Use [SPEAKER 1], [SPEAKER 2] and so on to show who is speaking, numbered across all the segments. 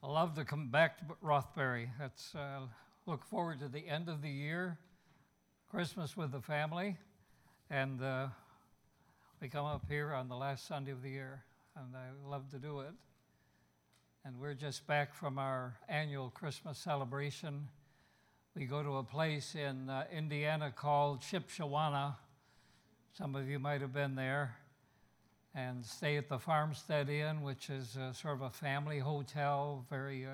[SPEAKER 1] I love to come back to Rothbury. Look forward to the end of the year, Christmas with the family, and we come up here on the last Sunday of the year, and I love to do it. And we're just back from our annual Christmas celebration. We go to a place in Indiana called Shipshewana. Some of you might have been there. And stay at the Farmstead Inn, which is sort of a family hotel, very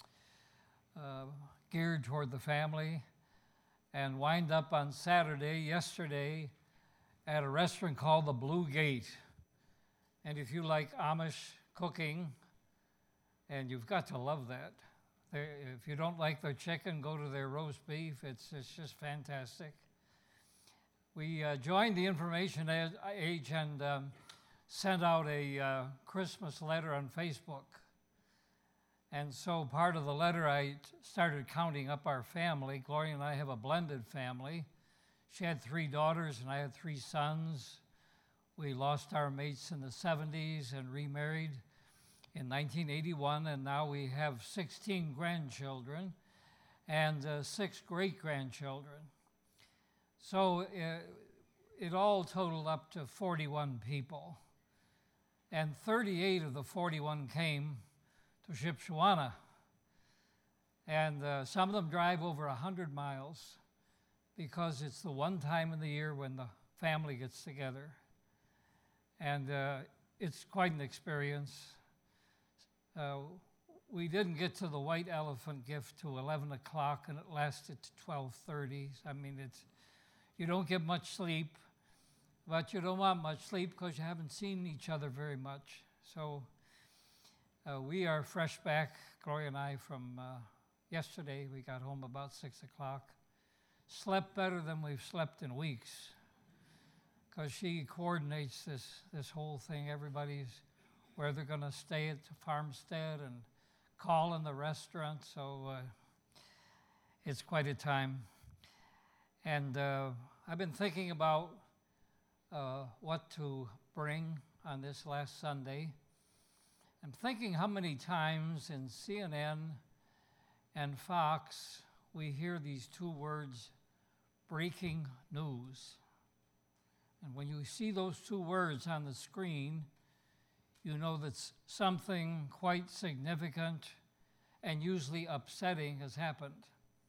[SPEAKER 1] geared toward the family, and wind up on yesterday, at a restaurant called the Blue Gate. And if you like Amish cooking, and you've got to love that. If you don't like their chicken, go to their roast beef. It's just fantastic. We joined the information age and sent out a Christmas letter on Facebook. And so part of the letter, I started counting up our family. Gloria and I have a blended family. She had 3 daughters and I had 3 sons. We lost our mates in the 70s and remarried in 1981, and now we have 16 grandchildren and 6 great-grandchildren. So it all totaled up to 41 people. And 38 of the 41 came to Shipshewana. And some of them drive over 100 miles because it's the one time in the year when the family gets together. And it's quite an experience. We didn't get to the white elephant gift till 11 o'clock, and it lasted to 12:30. I mean, you don't get much sleep. But you don't want much sleep because you haven't seen each other very much. So we are fresh back, Gloria and I, from yesterday. We got home about 6 o'clock. Slept better than we've slept in weeks because she coordinates this whole thing. Everybody's where they're going to stay at the farmstead and call in the restaurant. So it's quite a time. And I've been thinking about what to bring on this last Sunday. I'm thinking how many times in CNN and Fox we hear these 2 words, breaking news. And when you see those 2 words on the screen, you know that something quite significant and usually upsetting has happened.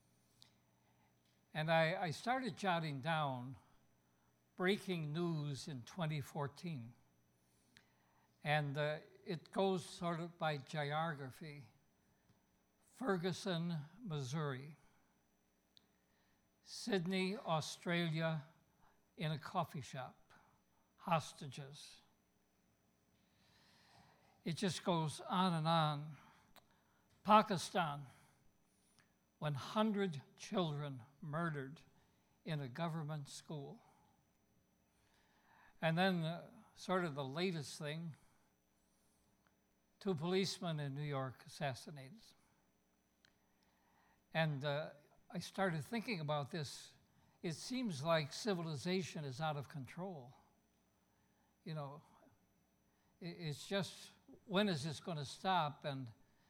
[SPEAKER 1] And I started jotting down breaking news in 2014. And it goes sort of by geography. Ferguson, Missouri. Sydney, Australia, in a coffee shop. Hostages. It just goes on and on. Pakistan, 100 children murdered in a government school. And then sort of the latest thing, 2 policemen in New York assassinated. And I started thinking about this. It seems like civilization is out of control. You know, it's just, when is this going to stop? And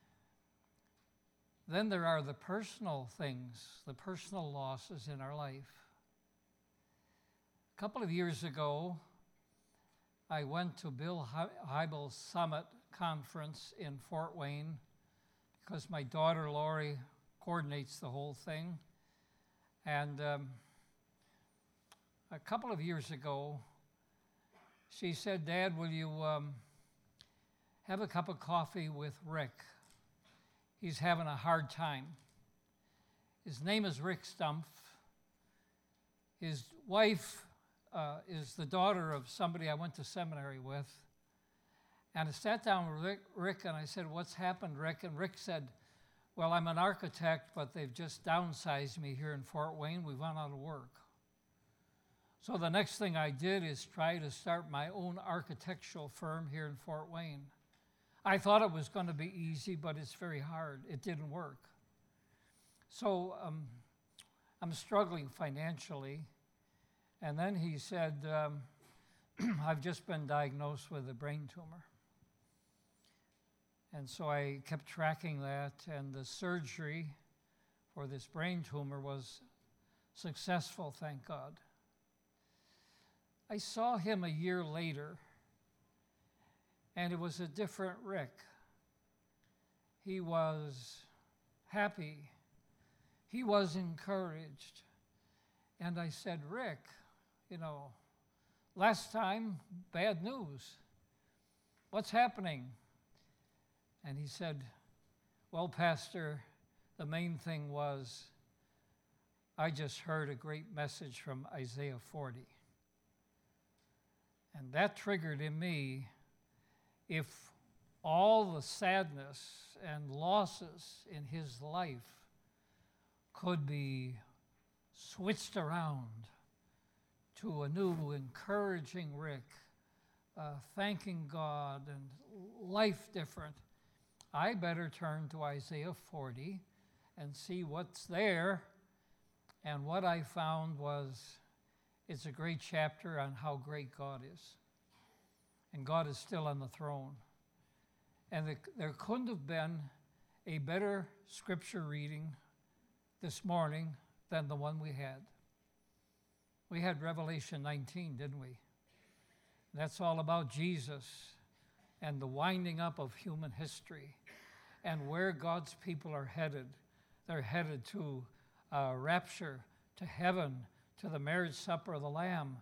[SPEAKER 1] then there are the personal things, the personal losses in our life. A couple of years ago, I went to Bill Hybels' Summit Conference in Fort Wayne because my daughter, Lori, coordinates the whole thing. And a couple of years ago, she said, "Dad, will you have a cup of coffee with Rick? He's having a hard time." His name is Rick Stumpf. His wife is the daughter of somebody I went to seminary with. And I sat down with Rick and I said, "What's happened, Rick?" And Rick said, "Well, I'm an architect, but they've just downsized me here in Fort Wayne. We've run out of work." So the next thing I did is try to start my own architectural firm here in Fort Wayne. I thought it was going to be easy, but it's very hard. It didn't work. So I'm struggling financially. And then he said, I've just been diagnosed with a brain tumor. And so I kept tracking that, and the surgery for this brain tumor was successful, thank God. I saw him a year later, and it was a different Rick. He was happy. He was encouraged. And I said, Rick, last time, bad news. What's happening? And he said, well, Pastor, the main thing was I just heard a great message from Isaiah 40. And that triggered in me, if all the sadness and losses in his life could be switched around to a new encouraging Rick, thanking God and life different, I better turn to Isaiah 40 and see what's there. And what I found was it's a great chapter on how great God is. And God is still on the throne. And there couldn't have been a better scripture reading this morning than the one we had. We had Revelation 19, didn't we? That's all about Jesus and the winding up of human history and where God's people are headed. They're headed to rapture, to heaven, to the marriage supper of the Lamb.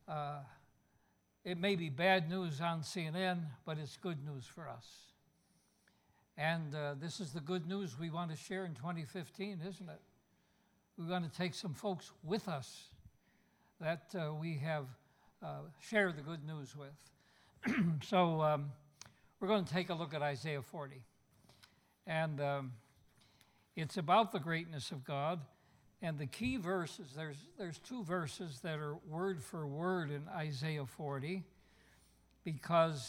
[SPEAKER 1] It may be bad news on CNN, but it's good news for us. And this is the good news we want to share in 2015, isn't it? We want to take some folks with us that we have shared the good news with. So we're going to take a look at Isaiah 40. And it's about the greatness of God. And the key verses, there's two verses that are word for word in Isaiah 40, because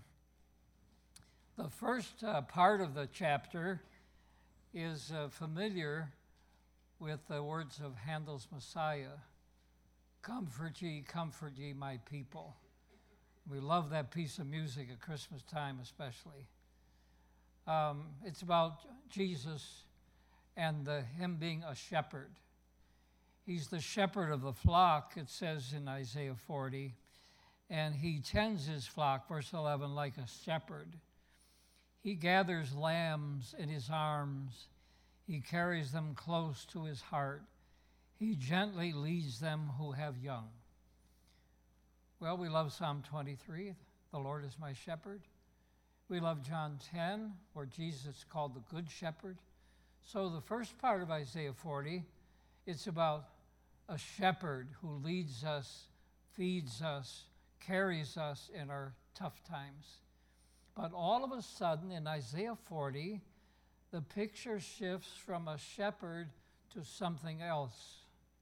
[SPEAKER 1] the first part of the chapter is familiar with the words of Handel's Messiah, comfort ye, my people. We love that piece of music at Christmas time especially. It's about Jesus and him being a shepherd. He's the shepherd of the flock, it says in Isaiah 40, and he tends his flock, verse 11, like a shepherd. He gathers lambs in his arms. He carries them close to his heart. He gently leads them who have young. Well, we love Psalm 23, the Lord is my shepherd. We love John 10, where Jesus is called the Good Shepherd. So the first part of Isaiah 40, it's about a shepherd who leads us, feeds us, carries us in our tough times. But all of a sudden in Isaiah 40, the picture shifts from a shepherd to something else.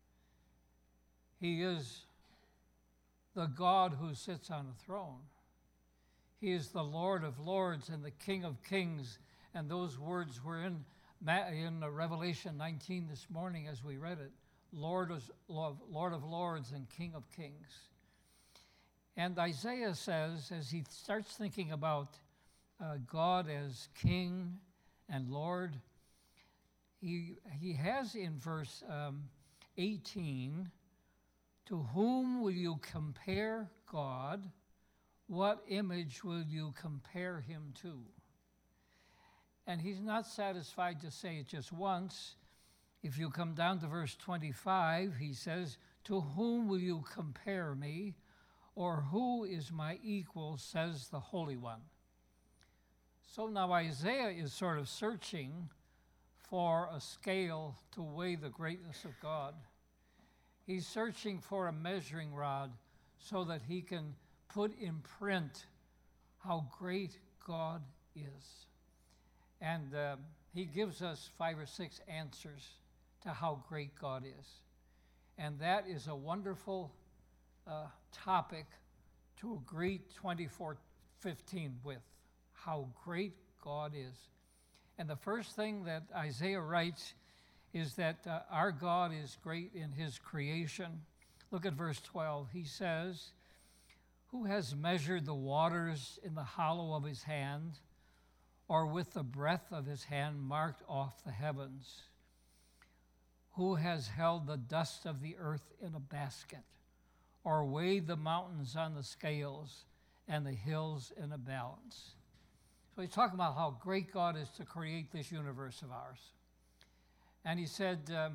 [SPEAKER 1] He is the God who sits on a throne. He is the Lord of lords and the King of kings. And those words were in Revelation 19 this morning as we read it. Lord of lords and King of kings. And Isaiah says, as he starts thinking about God as King and Lord, he has in verse 18, to whom will you compare God? What image will you compare him to? And he's not satisfied to say it just once. If you come down to verse 25, he says, to whom will you compare me? Or who is my equal, says the Holy One. So now Isaiah is sort of searching for a scale to weigh the greatness of God. He's searching for a measuring rod so that he can put in print how great God is. And he gives us 5 or 6 answers to how great God is. And that is a wonderful topic to greet 2015 with, how great God is. And the first thing that Isaiah writes is that our God is great in his creation. Look at verse 12. He says, who has measured the waters in the hollow of his hand, or with the breath of his hand marked off the heavens? Who has held the dust of the earth in a basket, or weighed the mountains on the scales and the hills in a balance? So he's talking about how great God is to create this universe of ours. And he said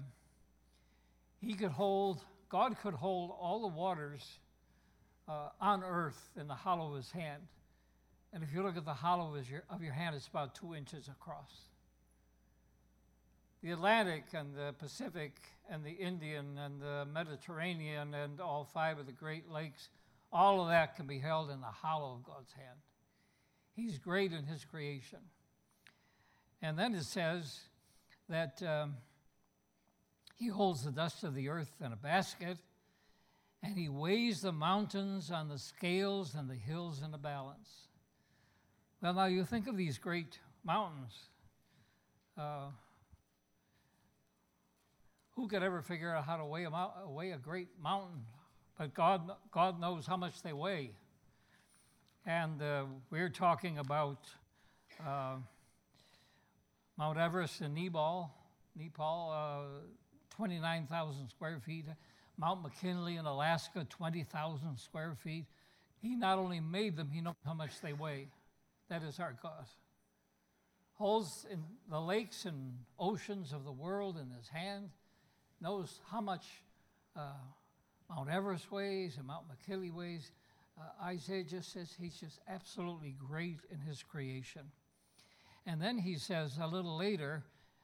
[SPEAKER 1] God could hold all the waters on earth in the hollow of his hand. And if you look at the hollow of your hand, it's about 2 inches across. The Atlantic and the Pacific and the Indian and the Mediterranean and all 5 of the Great Lakes, all of that can be held in the hollow of God's hand. He's great in his creation. And then it says that he holds the dust of the earth in a basket, and he weighs the mountains on the scales and the hills in a balance. Well, now you think of these great mountains. Who could ever figure out how to weigh a great mountain? But God knows how much they weigh. And we're talking about Mount Everest in Nepal, 29,000 square feet. Mount McKinley in Alaska, 20,000 square feet. He not only made them, he knows how much they weigh. That is our God. Holds in the lakes and oceans of the world in his hand, knows how much Mount Everest weighs and Mount McKinley weighs. Isaiah just says he's just absolutely great in his creation. And then he says a little later,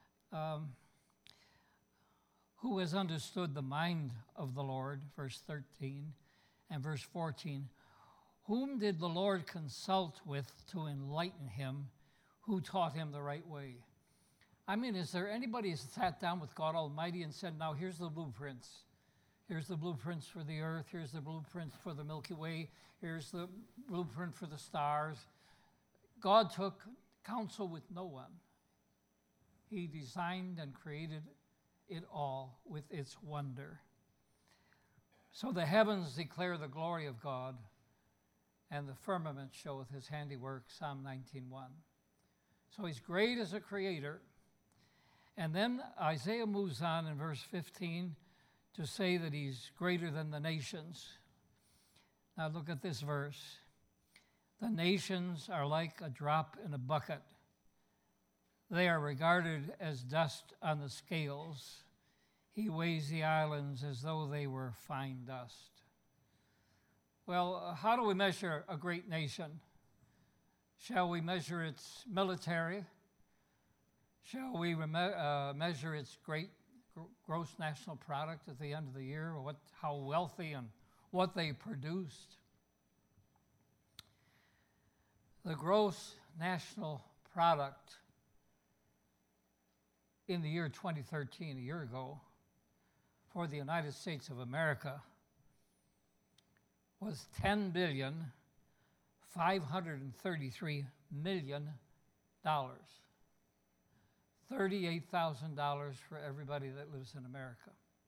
[SPEAKER 1] who has understood the mind of the Lord, verse 13 and verse 14, whom did the Lord consult with to enlighten him, who taught him the right way? I mean, is there anybody who sat down with God Almighty and said, now here's the blueprints. Here's the blueprints for the earth. Here's the blueprints for the Milky Way. Here's the blueprint for the stars. God took counsel with no one. He designed and created it all with its wonder. So the heavens declare the glory of God, and the firmament showeth his handiwork, Psalm 19:1. So he's great as a creator. And then Isaiah moves on in verse 15 to say that he's greater than the nations. Now look at this verse. The nations are like a drop in a bucket. They are regarded as dust on the scales. He weighs the islands as though they were fine dust. Well, how do we measure a great nation? Shall we measure its military? Shall we measure its gross national product at the end of the year, or how wealthy and what they produced? The gross national product in the year 2013, a year ago, for the United States of America was $10,533,000,000. $38,000 for everybody that lives in America.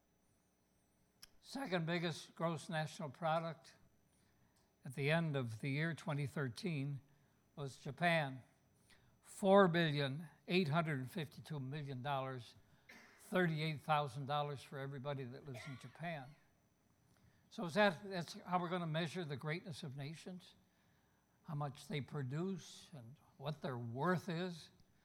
[SPEAKER 1] Second biggest gross national product at the end of the year 2013 was Japan. $4,852,000,000, $38,000 for everybody that lives in Japan. So that's how we're going to measure the greatness of nations? How much they produce and what their worth is?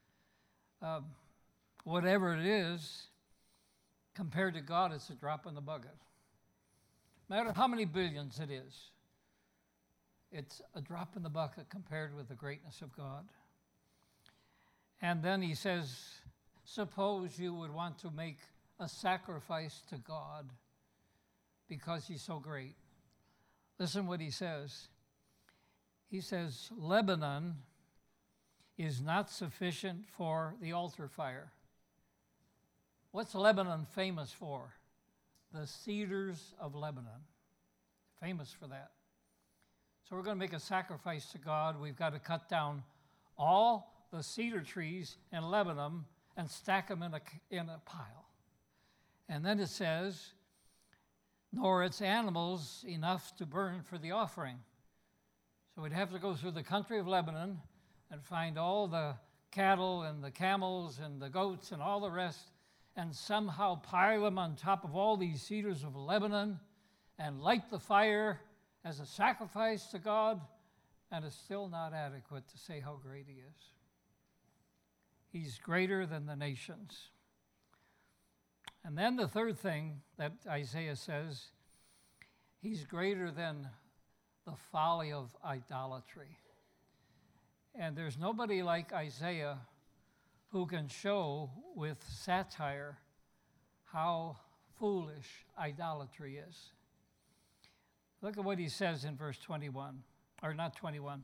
[SPEAKER 1] Whatever it is, compared to God, it's a drop in the bucket. No matter how many billions it is, it's a drop in the bucket compared with the greatness of God. And then he says, suppose you would want to make a sacrifice to God because he's so great. Listen what he says. He says, Lebanon is not sufficient for the altar fire. What's Lebanon famous for? The cedars of Lebanon. Famous for that. So we're going to make a sacrifice to God. We've got to cut down all the cedar trees in Lebanon and stack them in a pile. And then it says, nor its animals enough to burn for the offering. So we'd have to go through the country of Lebanon and find all the cattle and the camels and the goats and all the rest, and somehow pile them on top of all these cedars of Lebanon and light the fire as a sacrifice to God, and it's still not adequate to say how great he is. He's greater than the nations. And then the third thing that Isaiah says, he's greater than the folly of idolatry. And there's nobody like Isaiah who can show with satire how foolish idolatry is. Look at what he says in verse 21, or not 21,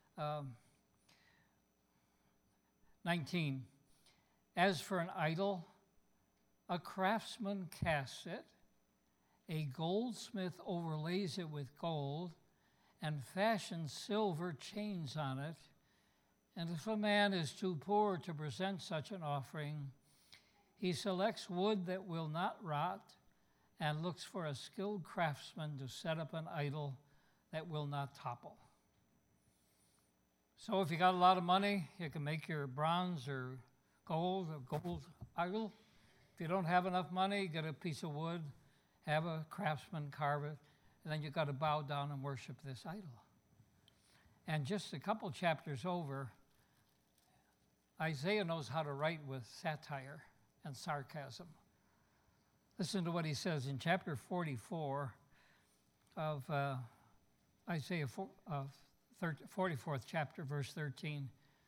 [SPEAKER 1] 19. As for an idol, a craftsman casts it, a goldsmith overlays it with gold, and fashions silver chains on it. And if a man is too poor to present such an offering, he selects wood that will not rot and looks for a skilled craftsman to set up an idol that will not topple. So if you got a lot of money, you can make your bronze or gold idol. If you don't have enough money, get a piece of wood, have a craftsman carve it, and then you've got to bow down and worship this idol. And just a couple chapters over, Isaiah knows how to write with satire and sarcasm. Listen to what he says in chapter 44 of Isaiah, 44th chapter, verse 13.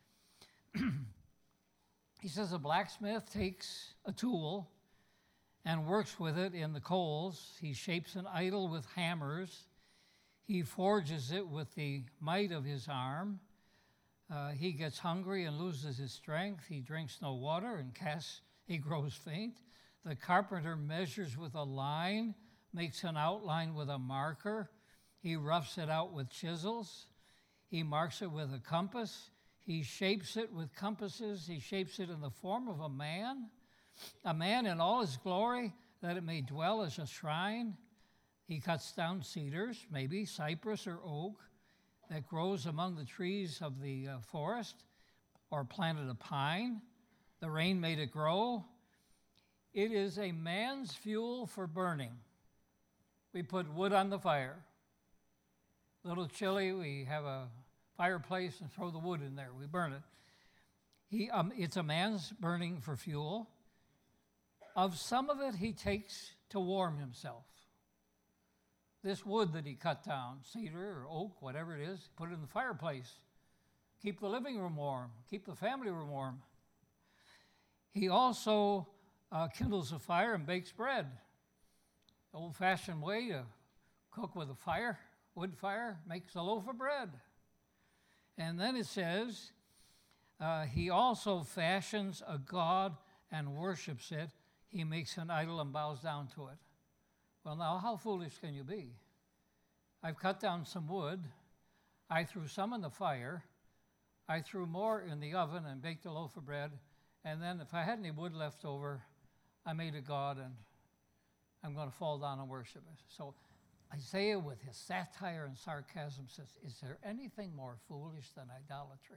[SPEAKER 1] He says, a blacksmith takes a tool and works with it in the coals. He shapes an idol with hammers. He forges it with the might of his arm. He gets hungry and loses his strength. He drinks no water and he grows faint. The carpenter measures with a line, makes an outline with a marker. He roughs it out with chisels. He marks it with a compass. He shapes it with compasses. He shapes it in the form of a man in all his glory, that it may dwell as a shrine. He cuts down cedars, maybe cypress or oak, that grows among the trees of the forest, or planted a pine. The rain made it grow. It is a man's fuel for burning. We put wood on the fire. A little chilly, we have a fireplace and throw the wood in there. We burn it. It's a man's burning for fuel. Of some of it he takes to warm himself. This wood that he cut down, cedar or oak, whatever it is, put it in the fireplace. Keep the living room warm. Keep the family room warm. He also kindles a fire and bakes bread. The old-fashioned way to cook with a fire, wood fire, makes a loaf of bread. And then it says, he also fashions a god and worships it. He makes an idol and bows down to it. Well, now, how foolish can you be? I've cut down some wood. I threw some in the fire. I threw more in the oven and baked a loaf of bread. And then if I had any wood left over, I made a god, and I'm going to fall down and worship it. So Isaiah, with his satire and sarcasm, says, is there anything more foolish than idolatry?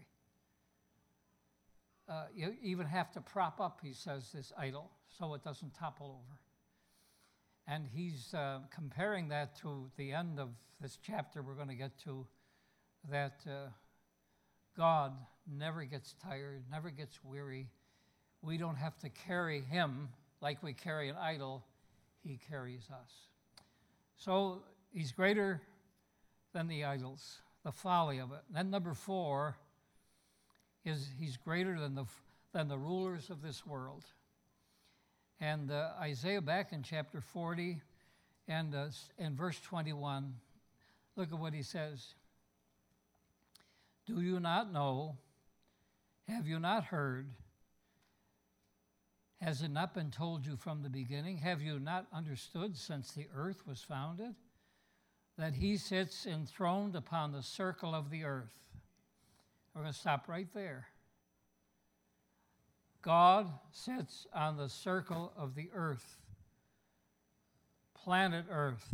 [SPEAKER 1] You even have to prop up, he says, this idol so it doesn't topple over. And he's comparing that to the end of this chapter we're going to get to, that God never gets tired, never gets weary. We don't have to carry him like we carry an idol. He carries us. So he's greater than the idols, the folly of it. And then number 4 is he's greater than the rulers of this world. And Isaiah, back in chapter 40 and in verse 21, look at what he says. Do you not know? Have you not heard? Has it not been told you from the beginning? Have you not understood since the earth was founded? That he sits enthroned upon the circle of the earth. We're going to stop right there. God sits on the circle of the earth, planet Earth.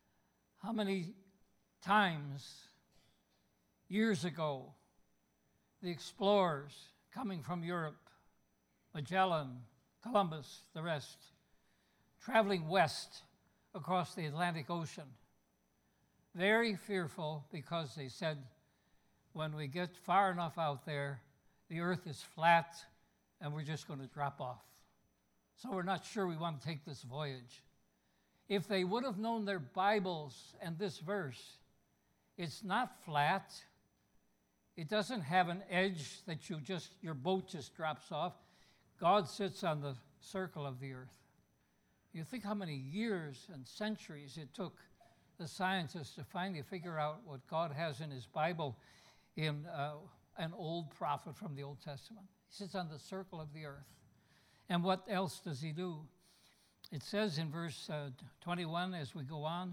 [SPEAKER 1] How many times, years ago, the explorers coming from Europe, Magellan, Columbus, the rest, traveling west across the Atlantic Ocean. Very fearful because they said, when we get far enough out there, the earth is flat and we're just going to drop off. So we're not sure we want to take this voyage. If they would have known their Bibles and this verse, it's not flat. It doesn't have an edge that your boat just drops off. God sits on the circle of the earth. You think how many years and centuries it took the scientists to finally figure out what God has in his Bible in an old prophet from the Old Testament. He sits on the circle of the earth. And what else does he do? It says in verse 21 as we go on,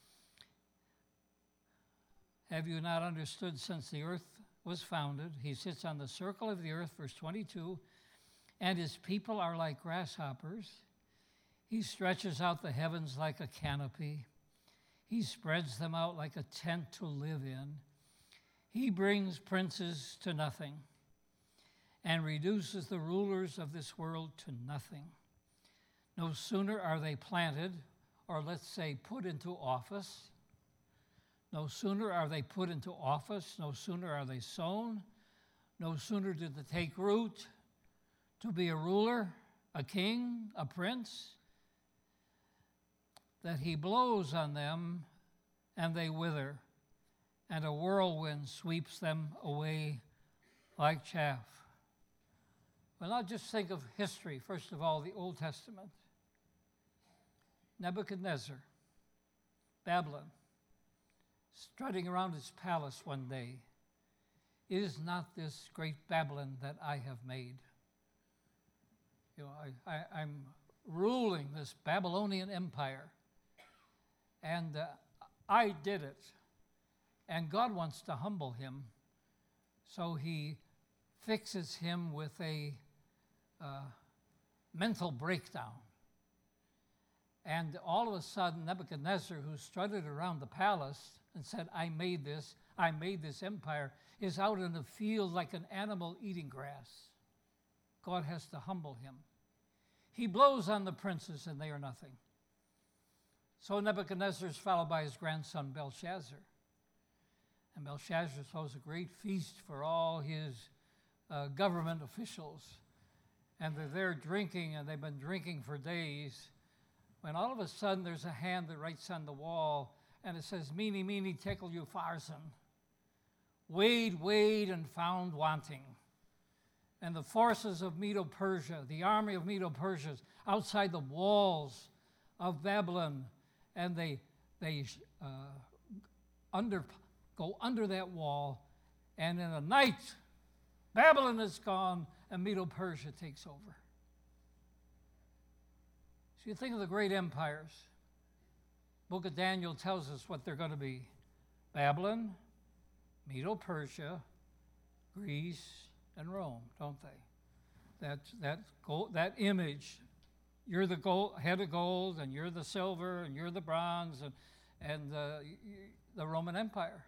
[SPEAKER 1] have you not understood since the earth was founded? He sits on the circle of the earth, verse 22, and his people are like grasshoppers. He stretches out the heavens like a canopy. He spreads them out like a tent to live in. He brings princes to nothing and reduces the rulers of this world to nothing. No sooner are they planted, or let's say put into office. No sooner are they put into office, no sooner are they sown, no sooner do they take root to be a ruler, a king, a prince, that he blows on them and they wither, and a whirlwind sweeps them away like chaff. Well, now just think of history, first of all, the Old Testament. Nebuchadnezzar, Babylon, strutting around his palace one day. Is not this great Babylon that I have made? You know, I'm ruling this Babylonian empire, and I did it. And God wants to humble him, so he fixes him with a mental breakdown. And all of a sudden, Nebuchadnezzar, who strutted around the palace and said, I made this empire, is out in the field like an animal eating grass. God has to humble him. He blows on the princes and they are nothing. So Nebuchadnezzar is followed by his grandson Belshazzar. And Belshazzar throws a great feast for all his government officials. And they're there drinking, and they've been drinking for days, when all of a sudden there's a hand that writes on the wall, and it says, Meeny, meeny, tickle you, farson. Weighed, weighed, and found wanting. And the forces of Medo-Persia, the army of Medo-Persia, outside the walls of Babylon, and they go under that wall, and in a night, Babylon is gone, and Medo-Persia takes over. So you think of the great empires. Book of Daniel tells us what they're going to be. Babylon, Medo-Persia, Greece, and Rome, don't they? That image, you're the head of gold, and you're the silver, and you're the bronze, and the Roman Empire.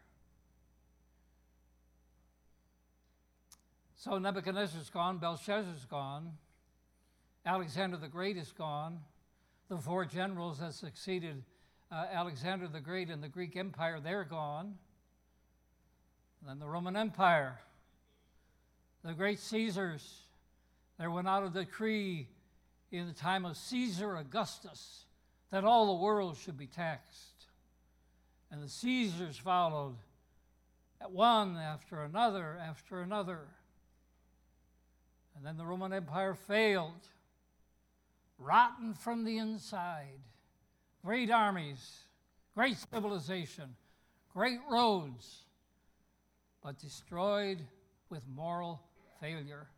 [SPEAKER 1] So Nebuchadnezzar's gone, Belshazzar's gone, Alexander the Great is gone, the four generals that succeeded Alexander the Great in the Greek Empire, they're gone. And then the Roman Empire, the great Caesars, there went out a decree in the time of Caesar Augustus that all the world should be taxed. And the Caesars followed, one after another after another. And then the Roman Empire failed, rotten from the inside. Great armies, great civilization, great roads, but destroyed with moral failure.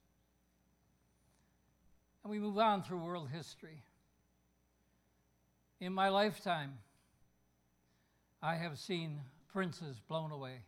[SPEAKER 1] And we move on through world history. In my lifetime, I have seen princes blown away.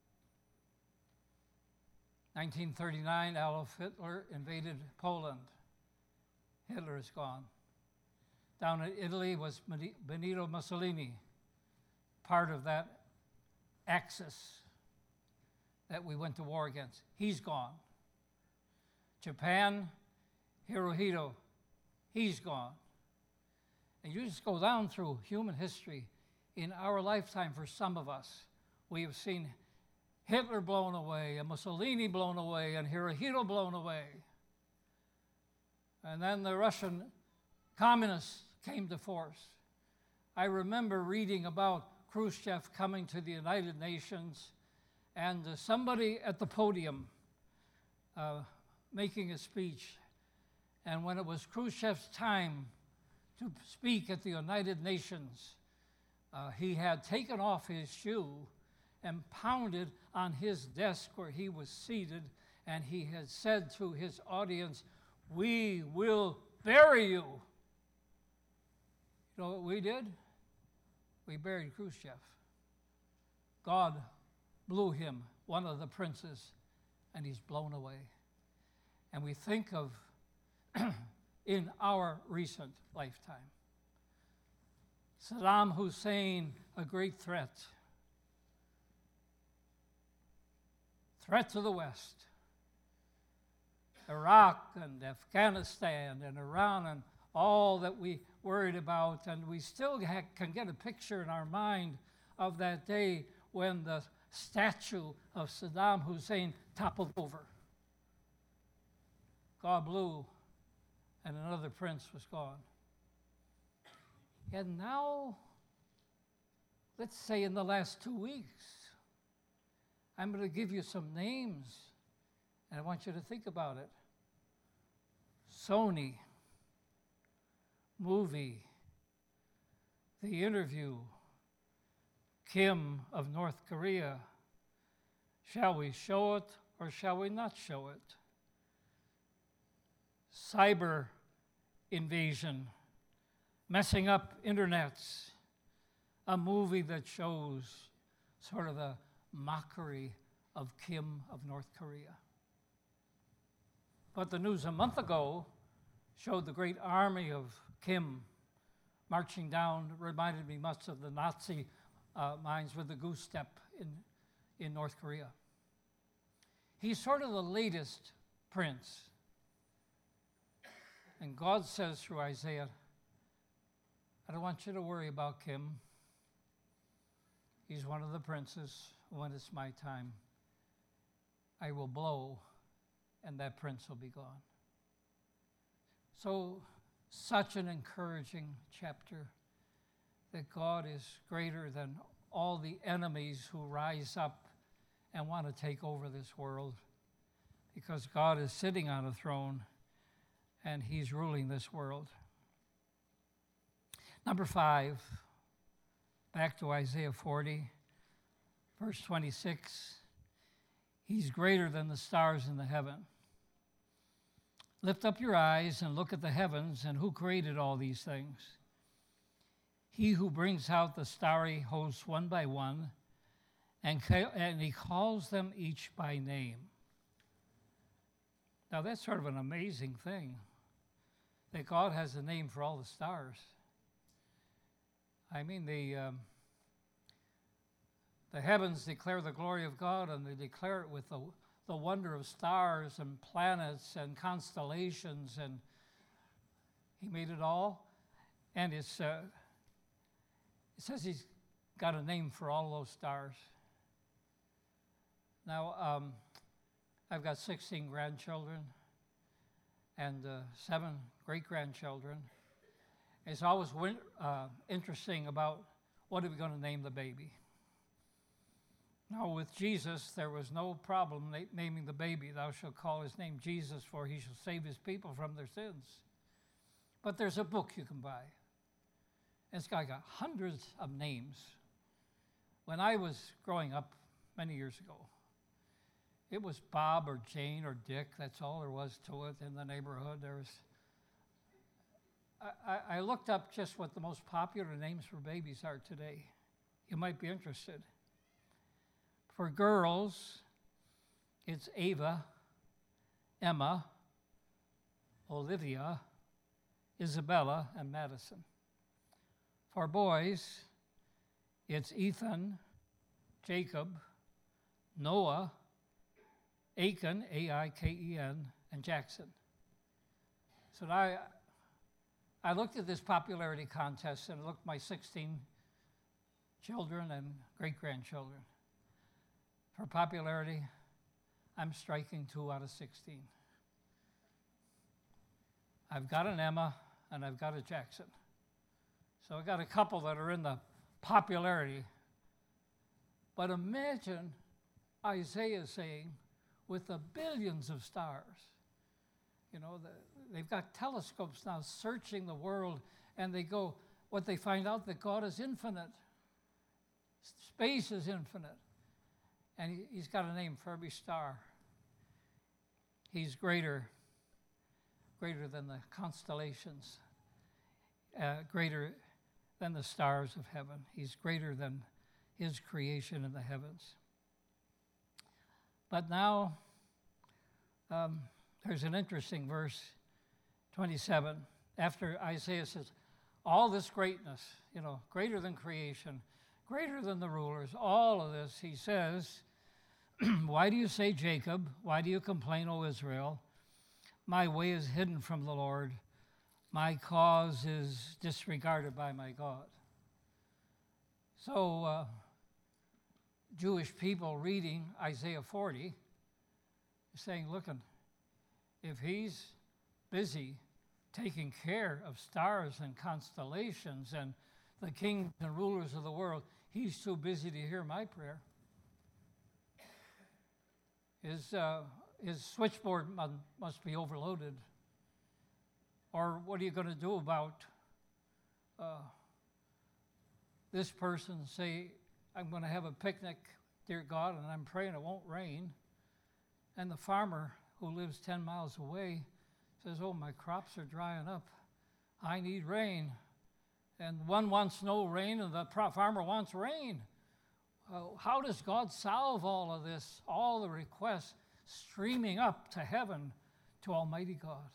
[SPEAKER 1] 1939, Adolf Hitler invaded Poland. Hitler is gone. Down in Italy was Benito Mussolini, part of that axis that we went to war against. He's gone. Japan, Hirohito, he's gone. And you just go down through human history. In our lifetime, for some of us, we have seen Hitler blown away, and Mussolini blown away, and Hirohito blown away. And then the Russian communists came to force. I remember reading about Khrushchev coming to the United Nations, and somebody at the podium making a speech. And when it was Khrushchev's time to speak at the United Nations, he had taken off his shoe and pounded on his desk where he was seated, and he had said to his audience, "We will bury you." You know what we did? We buried Khrushchev. God blew him, one of the princes, and he's blown away. And we think of, in our recent lifetime, Saddam Hussein, a great threat. Threat to the West. Iraq and Afghanistan and Iran and all that we worried about, and we still can get a picture in our mind of that day when the statue of Saddam Hussein toppled over. God blew, and another prince was gone. And now, let's say in the last 2 weeks, I'm going to give you some names, and I want you to think about it. Sony, movie, The Interview, Kim of North Korea. Shall we show it or shall we not show it? Cyber invasion, messing up internets, a movie that shows sort of a mockery of Kim of North Korea. But the news a month ago showed the great army of Kim marching down, reminded me much of the Nazi mines with the goose step in North Korea. He's sort of the latest prince. And God says through Isaiah, I don't want you to worry about Kim. He's one of the princes. When it's my time, I will blow, and that prince will be gone. So, such an encouraging chapter that God is greater than all the enemies who rise up and want to take over this world, because God is sitting on a throne and he's ruling this world. Number 5, back to Isaiah 40, verse 26. He's greater than the stars in the heaven. Lift up your eyes and look at the heavens, and who created all these things? He who brings out the starry hosts one by one, and he calls them each by name. Now that's sort of an amazing thing, that God has a name for all the stars. I mean, the heavens declare the glory of God, and they declare it with the wonder of stars and planets and constellations, and he made it all. And it says he's got a name for all those stars. Now, I've got 16 grandchildren and 7 great-grandchildren. It's always interesting about what are we going to name the baby. Now, with Jesus, there was no problem naming the baby. Thou shalt call his name Jesus, for he shall save his people from their sins. But there's a book you can buy. It's got hundreds of names. When I was growing up many years ago, it was Bob or Jane or Dick. That's all there was to it in the neighborhood. I looked up just what the most popular names for babies are today. You might be interested. For girls, it's Ava, Emma, Olivia, Isabella, and Madison. For boys, it's Ethan, Jacob, Noah, Aiken, A-I-K-E-N, and Jackson. So I looked at this popularity contest and looked at my 16 children and great-grandchildren. For popularity, I'm striking 2 out of 16. I've got an Emma and I've got a Jackson. So I got a couple that are in the popularity. But imagine Isaiah saying, with the billions of stars, you know, they've got telescopes now searching the world, and they go, what they find out, that God is infinite. Space is infinite. And he's got a name for every star. He's greater than the constellations, greater than the stars of heaven. He's greater than his creation in the heavens. But now, there's an interesting verse, 27, after Isaiah says, all this greatness, you know, greater than creation, greater than the rulers, all of this, he says, why do you say, Jacob? Why do you complain, O Israel? My way is hidden from the Lord. My cause is disregarded by my God. So, Jewish people reading Isaiah 40 saying, look, if he's busy taking care of stars and constellations and the kings and rulers of the world, he's too busy to hear my prayer. His switchboard must be overloaded. Or what are you going to do about this person say, I'm going to have a picnic, dear God, and I'm praying it won't rain. And the farmer who lives 10 miles away says, oh, my crops are drying up. I need rain. And one wants no rain, and the farmer wants rain. How does God solve all of this, all the requests streaming up to heaven to Almighty God?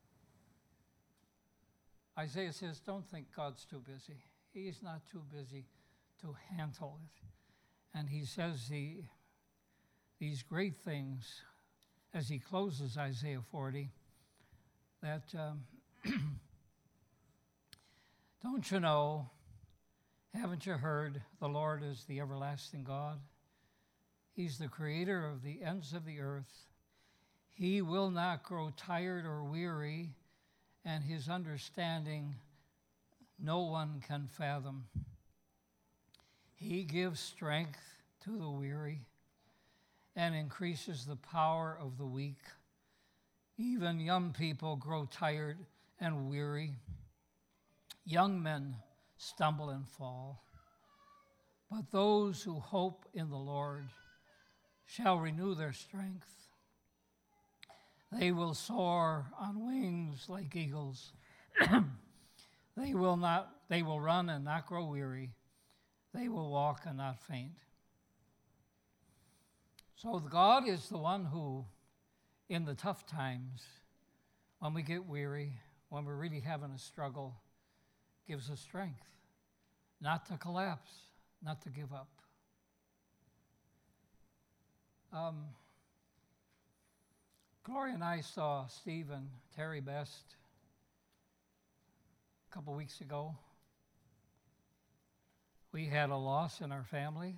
[SPEAKER 1] Isaiah says, don't think God's too busy. He's not too busy to handle it. And he says these great things as he closes Isaiah 40, that don't you know, haven't you heard, the Lord is the everlasting God? He's the creator of the ends of the earth. He will not grow tired or weary, and his understanding no one can fathom. He gives strength to the weary and increases the power of the weak. Even young people grow tired and weary. Young men stumble and fall. But those who hope in the Lord shall renew their strength. They will soar on wings like eagles. They will run and not grow weary. They will walk and not faint. So God is the one who, in the tough times, when we get weary, when we're really having a struggle, gives us strength, not to collapse, not to give up. Gloria and I saw Steve and Terry Best a couple weeks ago. We had a loss in our family.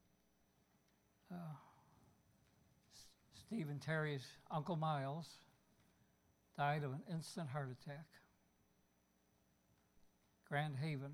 [SPEAKER 1] Steve and Terry's Uncle Miles died of an instant heart attack. Grand Haven,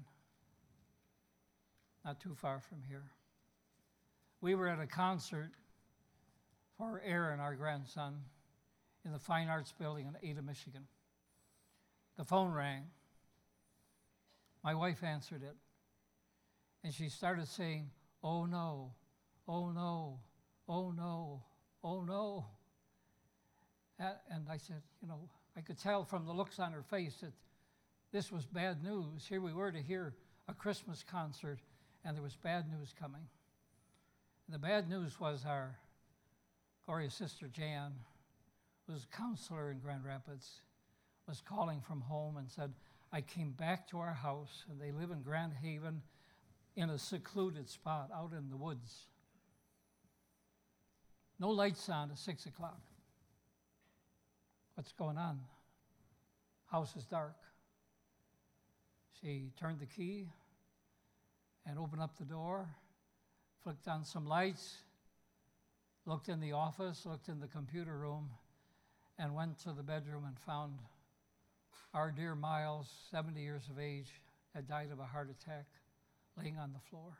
[SPEAKER 1] not too far from here. We were at a concert for Aaron, our grandson, in the Fine Arts Building in Ada, Michigan. The phone rang. My wife answered it, and she started saying, oh no, oh no, oh no, oh no. And I said, you know, I could tell from the looks on her face that this was bad news. Here we were to hear a Christmas concert, and there was bad news coming. And the bad news was our Gloria's sister Jan, who was a counselor in Grand Rapids, was calling from home and said, I came back to our house, and they live in Grand Haven in a secluded spot out in the woods. No lights on at 6 o'clock. What's going on? House is dark. She turned the key and opened up the door, flicked on some lights, looked in the office, looked in the computer room, and went to the bedroom and found our dear Miles, 70 years of age, had died of a heart attack, laying on the floor.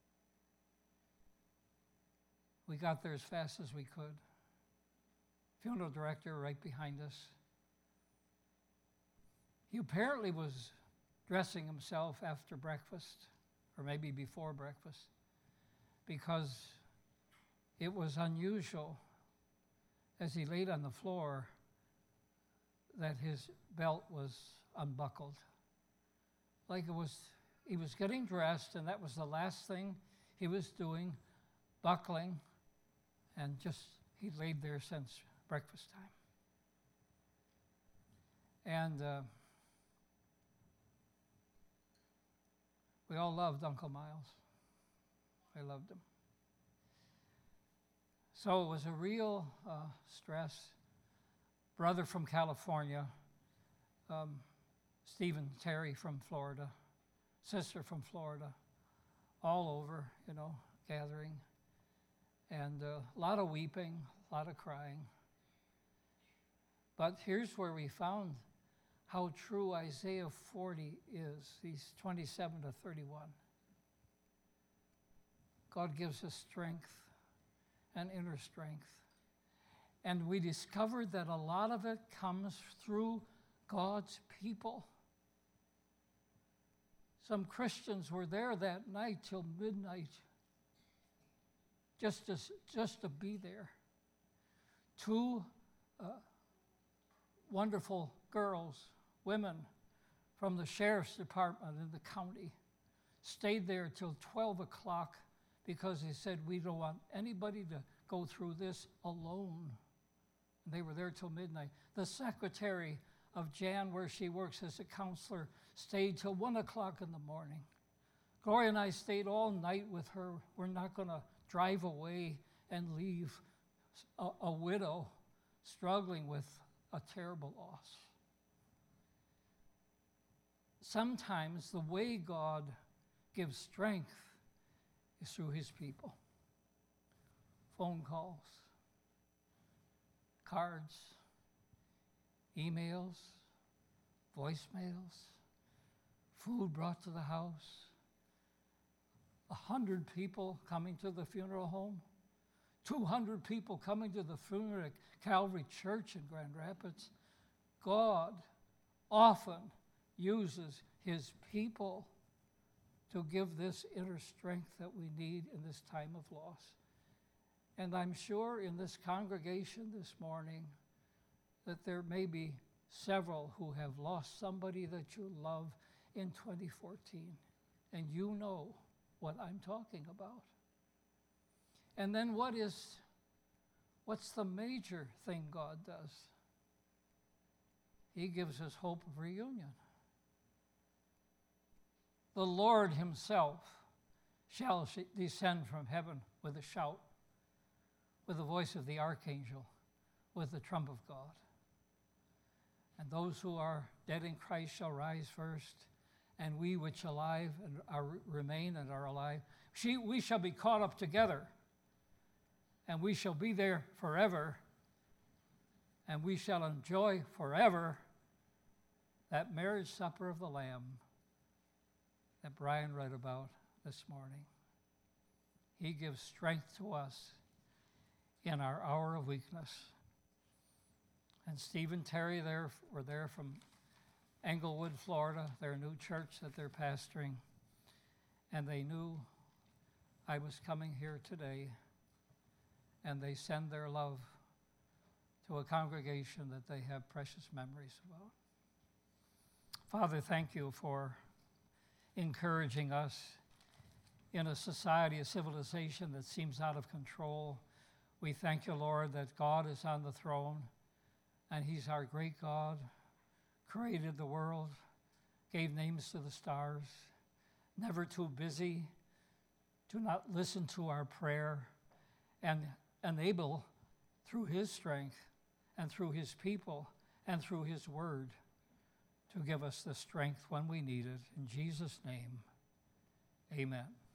[SPEAKER 1] We got there as fast as we could. Funeral director right behind us. He apparently was dressing himself after breakfast, or maybe before breakfast, because it was unusual as he laid on the floor that his belt was unbuckled. Like he was getting dressed, and that was the last thing he was doing, buckling, and he laid there since breakfast time. And we all loved Uncle Miles. I loved him. So it was a real stress. Brother from California, Stephen Terry from Florida, sister from Florida, all over, gathering. And a lot of weeping, a lot of crying. But here's where we found how true Isaiah 40 is, these 27 to 31. God gives us strength and inner strength. And we discovered that a lot of it comes through God's people. Some Christians were there that night till midnight, just to be there. Two wonderful girls, women from the sheriff's department in the county, stayed there till 12 o'clock because they said, we don't want anybody to go through this alone. And they were there till midnight. The secretary of Jan, where she works as a counselor, stayed till 1 o'clock in the morning. Gloria and I stayed all night with her. We're not going to drive away and leave a widow struggling with a terrible loss. Sometimes the way God gives strength is through his people. Phone calls, cards, emails, voicemails, food brought to the house, 100 people coming to the funeral home, 200 people coming to the funeral at Calvary Church in Grand Rapids. God often uses his people to give this inner strength that we need in this time of loss. And I'm sure in this congregation this morning that there may be several who have lost somebody that you love in 2014. And you know what I'm talking about. And then what's the major thing God does? He gives us hope of reunion. The Lord himself shall descend from heaven with a shout, with the voice of the archangel, with the trump of God. And those who are dead in Christ shall rise first, and we which alive and remain and are alive, we shall be caught up together, and we shall be there forever, and we shall enjoy forever that marriage supper of the Lamb that Brian read about this morning. He gives strength to us in our hour of weakness. And Steve and Terry were there from Englewood, Florida, their new church that they're pastoring. And they knew I was coming here today. And they send their love to a congregation that they have precious memories about. Father, thank you for encouraging us in a society, a civilization that seems out of control. We thank you, Lord, that God is on the throne, and he's our great God, created the world, gave names to the stars, never too busy to not listen to our prayer, and and able, through his strength and through his people and through his word, to give us the strength when we need it. In Jesus' name, amen.